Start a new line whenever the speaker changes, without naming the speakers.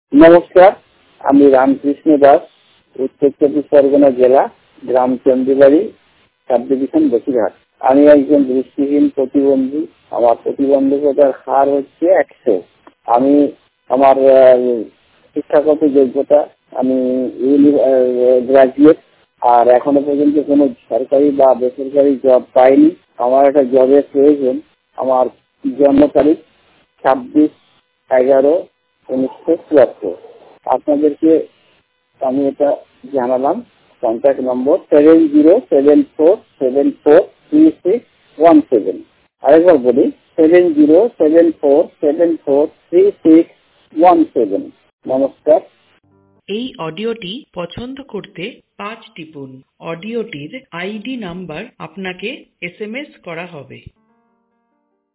নমস্কার, আমি রামকৃষ্ণ দাস, উত্তর চব্বিশ পরগনা জেলা, গ্রাম চন্ডিবাড়ি, সাব ডিভিশন বসিরহাট। আমি একজন দৃষ্টিহীন প্রতিবন্ধী। আমার প্রতিবন্ধকতার হার হচ্ছে 100। আমি আমার শিক্ষাগত যোগ্যতা, আমি গ্রাজুয়েট, আর এখনো পর্যন্ত কোনো সরকারি বা বেসরকারি জব পাইনি। আমার একটা জবের প্রয়োজন। আমার জন্ম তারিখ 26/11/1974। আপনাদেরকে আমি এটা জানালাম। Contact number 7074743617। আরেকবার বলি, 7074743617। নমস্কার।
এই অডিওটি পছন্দ করতে 5 টিপুন। অডিওটির আইডি নাম্বার আপনাকে SMS করা হবে।